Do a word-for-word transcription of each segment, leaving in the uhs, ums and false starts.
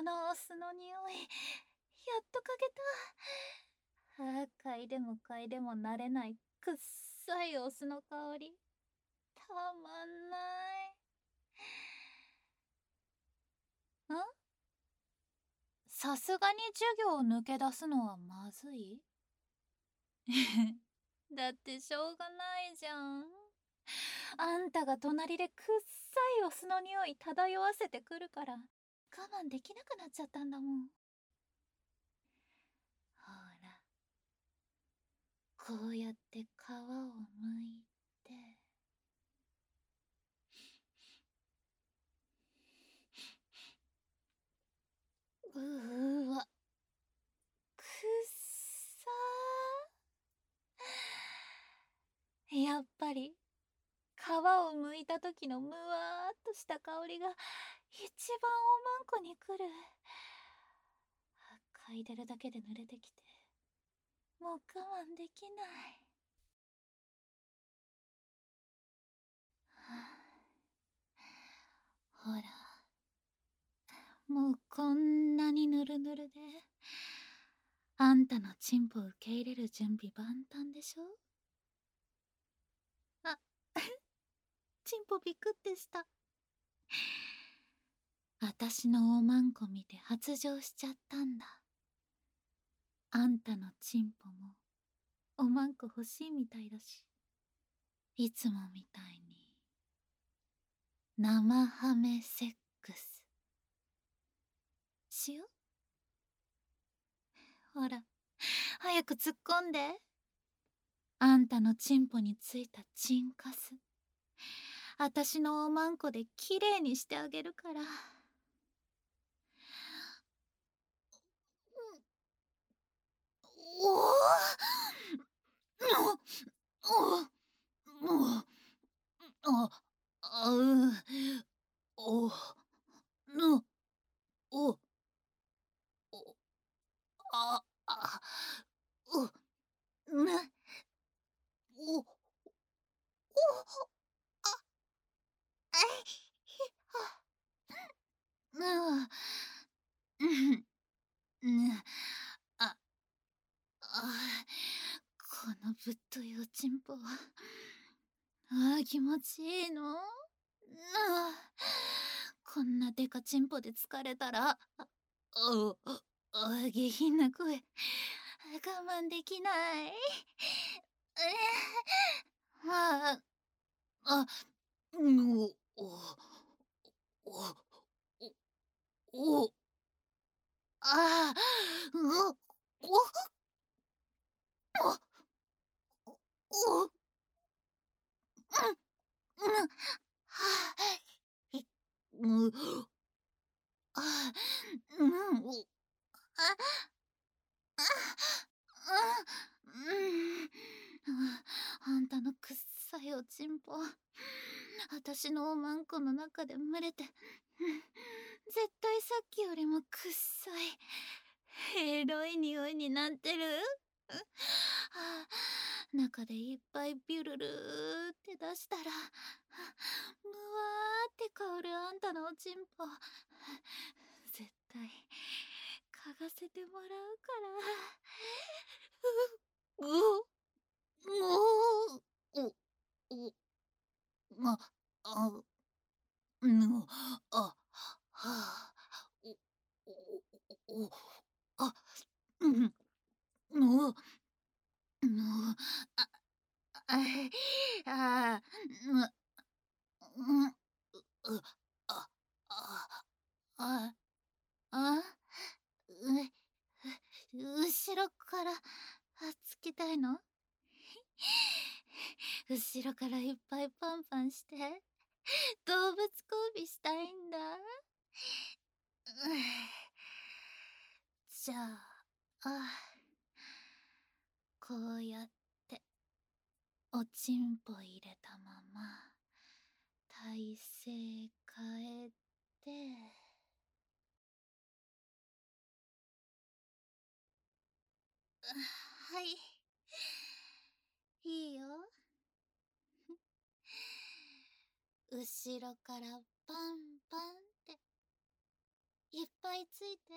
のオスの匂い、やっと嗅げた。ああ、嗅いでも嗅いでも慣れないくっさいオスの香り、たまんない。ん、さすがに授業を抜け出すのはまずいだってしょうがないじゃん。あんたが隣でくっさいオスの匂い漂わせてくるから我慢できなくなっちゃったんだもん。ほら、こうやって皮をむいて、うーわ、くっさー。やっぱり皮をむいた時のむわーっとした香りが一番おまんこにくる。嗅いでるだけで濡れてきてもう我慢できない。ほら、もうこんなにぬるぬるであんたのチンポ受け入れる準備万端でしょ。あチンポビクってした。あたしのおまんこ見て発情しちゃったんだ。あんたのチンポもおまんこ欲しいみたいだし、いつもみたいに生ハメセックスしよ。ほら、早く突っ込んで。あんたのチンポについたチンカス、あたしのおまんこできれいにしてあげるから。おおおおああうおぬおおああうぬおおああいひはぬうんぬああこのぶっといおちんぽはああ気持ちいいの。ぬこんなデカチンポで疲れたら、あああ下品な声我慢できない。ああうおおおおあうおおおうんはあいうあうんおああうんうんあんたのくっさいおちんぽ、あたしのおまんこの中で蒸れて、絶対さっきよりもくっさいエロい匂いになってる。はあ、中でいっぱいビュルルーって出したら、むわーって香るあんたのおちんぽ、絶対嗅がせてもらうから。うううおおまあぬあはあおおおあうんぬぬあああぬうんうああああう後ろからつきたいの。後ろからいっぱいパンパンして動物交尾したいんだ。じゃあこうやっておちんぽ入れたまま体勢変えて、はい、いいよ。後ろからパンパンっていっぱぱいついて。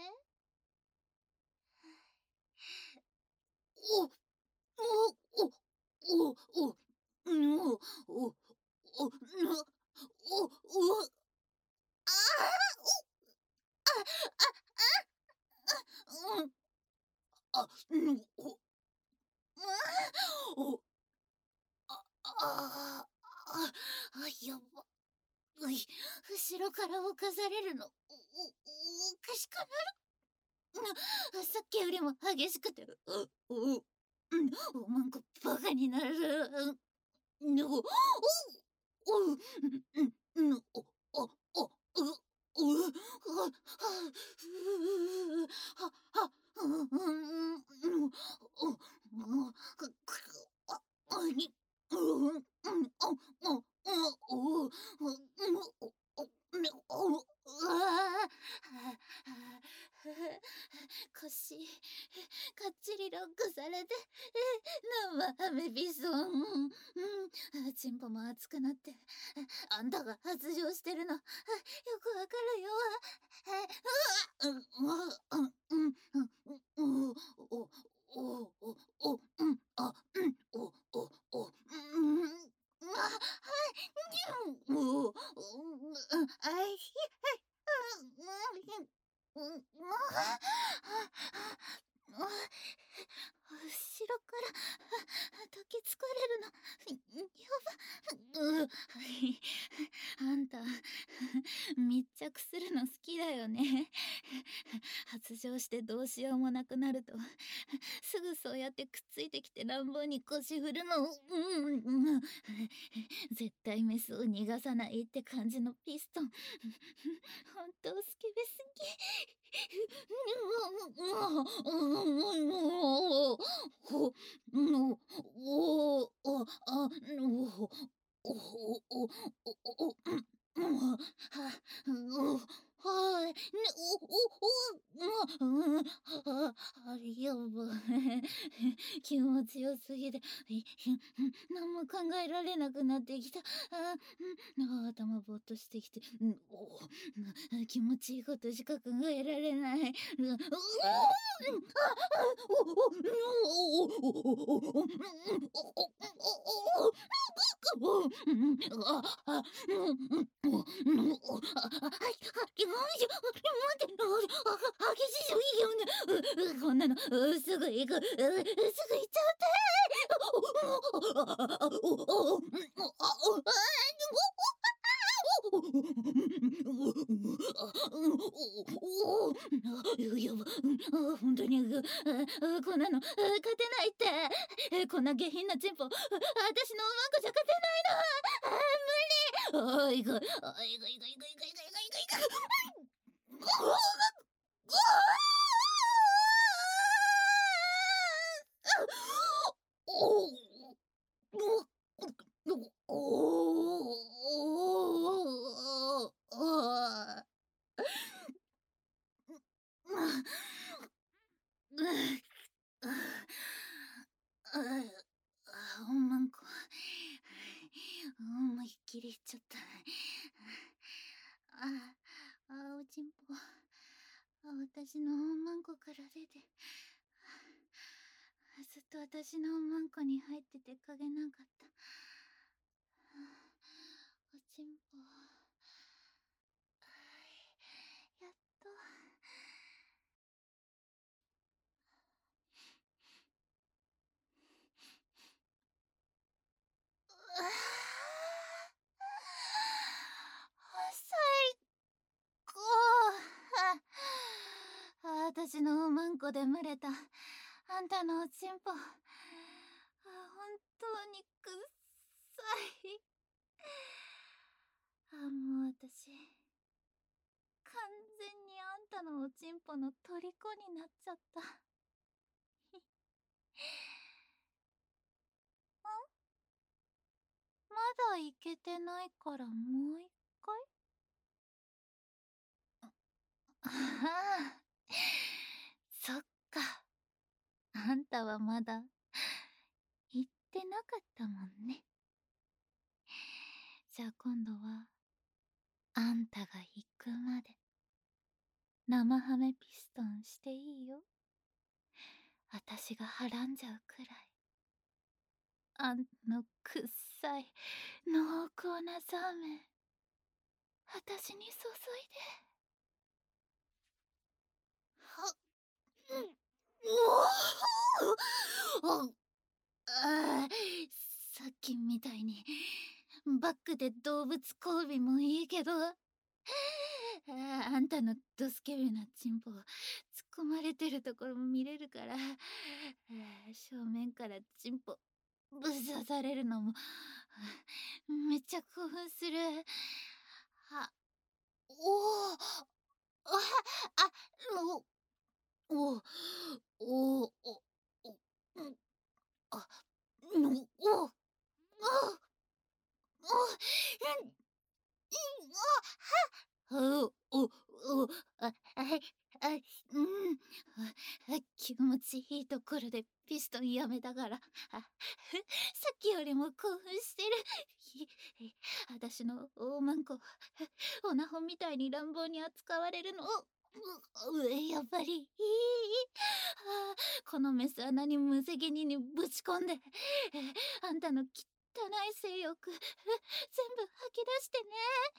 お、お、お、お、お、うんお、お、お、お、お、お、ああ、うん、あ、うん、お、お、あ、ああ、あ、やば。うい、 後ろから侵されるの、お、お、おかしくなる。なさっきよりも激しくて、う、う、うん、おまんこバカになる。うん、お、お、お、うん、うん、お、お、お、う、う、は、は、ふう、は、は、うん、うん、うん、うん、お、もう、く、く、あ、あに、うん、うん、お、お、お、お、お、お、お、ね、お、うわあ、腰、かっちりロックされて、生アメビソン。うん、チンポも熱くなって、あんたが発情してるの、よくわかるよ。うわ、うん、うん、うん、うん、うん、お、お、お、お、うん、あ、うん、お、お、お、うん、あ、はい、うん、お、うん、あ、い、うん、うん、うん、後ろから抱きつかれるの、やば、う、あんた密着するの好きだよね。発情してどうしようもなくなるとすぐそうやってくっついてきて乱暴に腰振るの、うん、うん、絶対メスを逃がさないって感じのピストン。本当スケベすぎ。はい、ね、お、お、お、うん、あ、ありやば。気持ちよすぎて、何も考えられなくなってきた。あ、うん、あ、頭ぼーっとしてきて、うん、お、うん、気持ちいいことしか考えられない。うん、うん、あ、お、お、お、お、お、お、お、お、お、うん、あ、あ、うん、うん、お、うん、お、あ、あ、はい、あ、よいしょ、待って、あ、あ、激しいよね。う、う、こんなの、う、すぐ行く、う、すぐ行っちゃってー。やば、あ、本当に、あ、あ、こんなの、あ、勝てないって。え、こんな下品なチンポ、あ、私のおまんこじゃ勝てないの。あ、無理。あ、いく、あ、いく、いく、いく、いく、いく、いく、いく、いく。おお。おお。おまんこ思いっきりいっちゃった。ああ、おちんぽ、私のおまんこから出て、ずっと私のおまんこに入っててかげなかった。おちんぽ、やっと。最高。あ、私のおまんこで群れたあんたのおちんぽ、あ、本当にくっさい。あ、もう私完全にあんたのおちんぽの虜になっちゃった。まだいけてないからもう一回。ああ、そっか。あんたはまだ言ってなかったもんね。じゃあ今度はあんたが行くまで生ハメピストンしていいよ。私がはらんじゃうくらい。あのくっさい濃厚なザーメン、私に注いで。はっ、うおああ、さっきみたいにバックで動物交尾もいいけど、ああんたのドスケベなチンポ突っ込まれてるところも見れるから、正面からチンポぶっ刺されるのもめっちゃ興奮する。あ、おお、あ、あ、お、お、お、お、お、うん、あ、の、お、あ、お、うん、うん、あ、お、お、お、あ、はい、あ、うん、あ、気持ちいいところでピストンやめたから、あ、さっきよりも興奮してる。ひ私の大マンコ、オナホみたいに乱暴に扱われるの、ううやっぱりいい。あこのメス穴に無責任にぶち込んで、あんたの汚い性欲全部吐き出してね。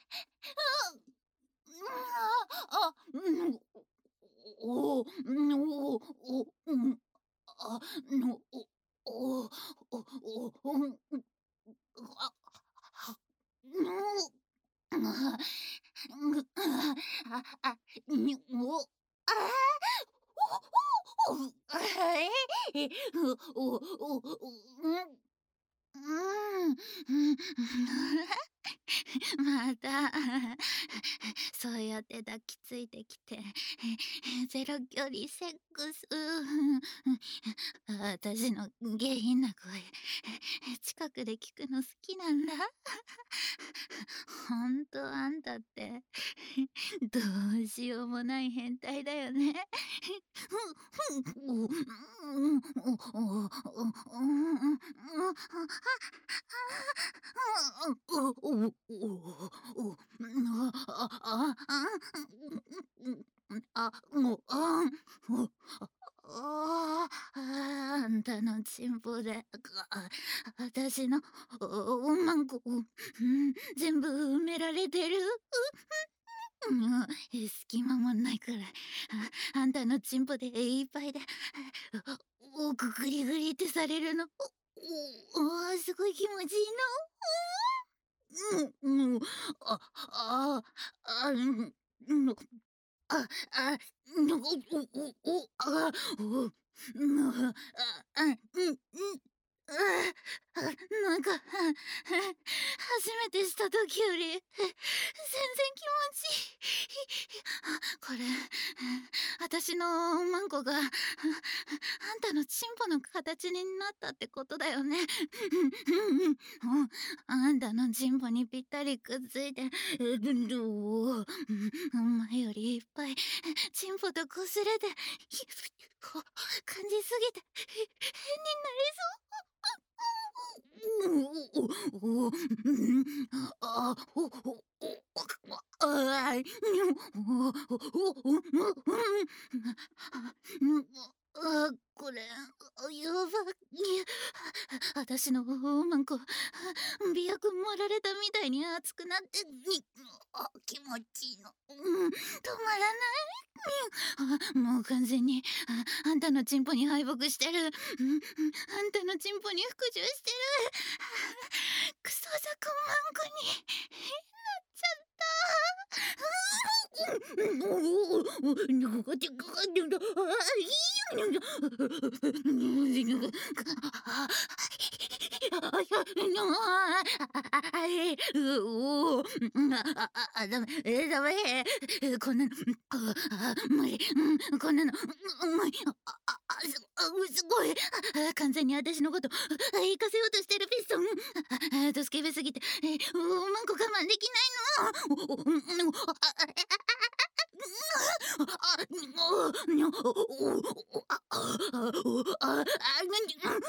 あ、うん、あ、おお、うん、おお、うん、あ、の、お、お、お、お、うん、あ、は、の、あ、うん、あ、あ、に、お、ああ、お、お、お、あえ、え、お、お、お、うん、うん、うん、またそうやって抱きついてきてゼロ距離セックス、私の下品な声近くで聞くの好きなんだ。ほんとあんたってどうしようもない変態だよね。あ、もう、あああんたのチンポで、あ私のおおまんこ、うん全部埋められてる。うん、隙間もないくらいああんたのチンポでいっぱいでおおぐりぐりってされるのおおすごい気持ちいいの。うん、うん、あああうんうんああのおおおあおうんああうんうんああ、なんか、初めてした時より、全然気持ちいい。これ、私のマンコが、あんたのチンポの形になったってことだよね。あんたのチンポにぴったりくっついて、どう前よりいっぱい、チンポと擦れて、感じすぎて、変になりそう。おお、あ、おお、あい、おお、あ、これ、やばい。私のマンコ、美薬盛られたみたいに熱くなって、に、あ、気持ちいいの。うん、止まらない。あもう完全にああんたのチンポに敗北してる。うん、あんたのチンポに服従してる。クソザコマンコになっちゃったあ、ダメ、え、ダメ。こんなの、あ、あ、無理、うん、こんなの、うん、無理。あ、あ、あ、すあすごい。あ完全に私のこと、あ行かせようとしてるピストン。ああとスケベすぎて、え、おマンコ我慢できないの。おおうんああああにょおおああおああなにああ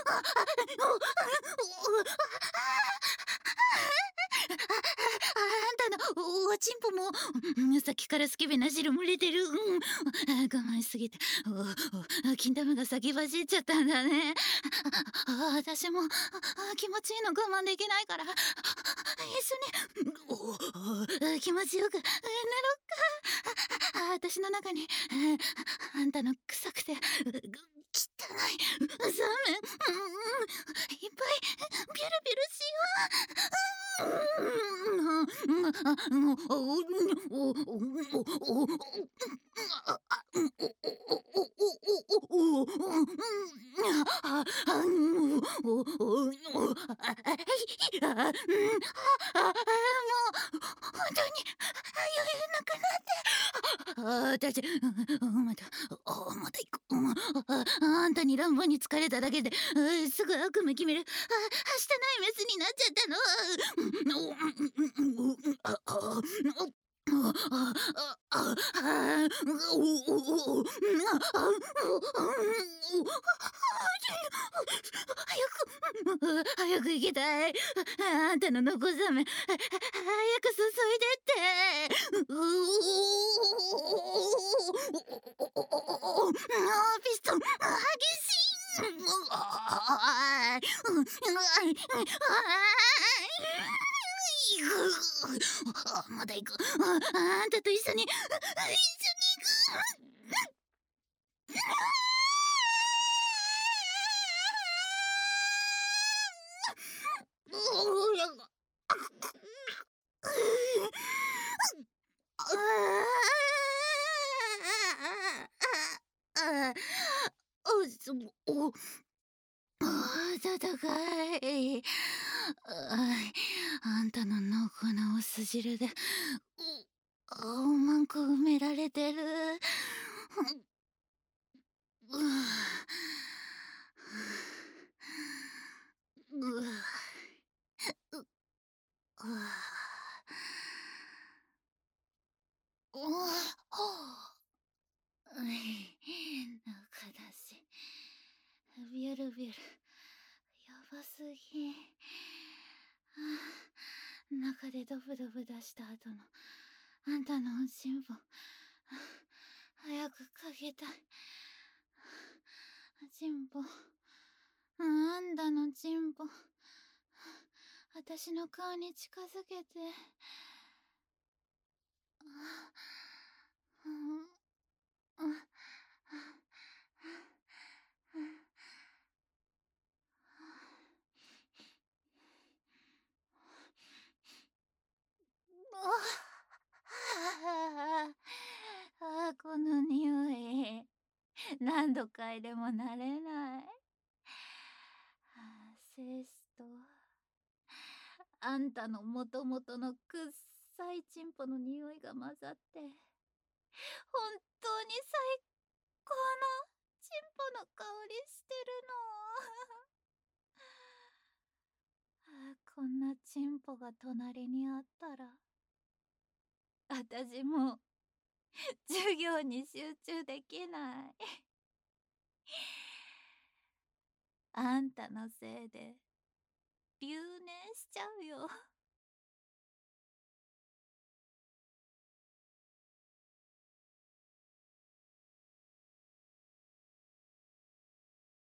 おああんたのおおちんぽも、うん、さっきからスケベな汁漏れてる。うん、あ、我慢しすぎて、おお、あ、金玉が先走っちゃったんだね。あ、あ、私も、あ、あ、気持ちいいの我慢できないから、あ、一緒に、おお、あ、気持ちよく、え、なろっか。あ、あ、私の中に、あ、あんたの臭くて、う、ぐ、汚い、う、そうめん、うん、うん、いっぱい、ビュルビュルしよう。うん、うん、うん、あ、うん、お、お、お、お、お、お、お、あ、あ、うん、お、お、お、お、お、お、お、うん、あ、あ、うん、お、お、お、あ、あ、はい、あ、うん、あ、あ、あ、もう、本当に、あ、余裕なくなって、あ、私、うん、また、あ、また行く、うん、あ、あんたに乱暴に疲れただけで、あ、すぐ悪夢決める、あ、はしたないメスになっちゃったの。うん、お、うん、うん、うん、うん、あ、あ、あ、あ、あ、あ、あ、お、お、お、うん、あ、あ、お、お、早く、早く行きたい。あ、あんたの残さめ、は早く注いでって。うお、ピストン、激しい。ああ、うん、ああ、まだ行く。あ、あんたと一緒に、一緒に行く。お、すお、温かい。あんたの濃厚なお酢汁で、お、おまんこ埋められてる。うわ。うわ。う、ああ。うわ、うい、中だし、ビュルビュル、やばすぎ。はあ、中でドブドブ出した後の、あんたのおちんぽ、早くかけたい。ちんぽ、あんたのちんぽ、私の顔に近づけて。うん、あ、ああ、この匂い、何度嗅いでも慣れない。セスと、あんたのもともとのくっさいチンポの匂いが混ざって、本当に最高のチンポの香りしてるの。あ、こんなチンポが隣にあったら、私もう授業に集中できない。あんたのせいで留年しちゃうよ。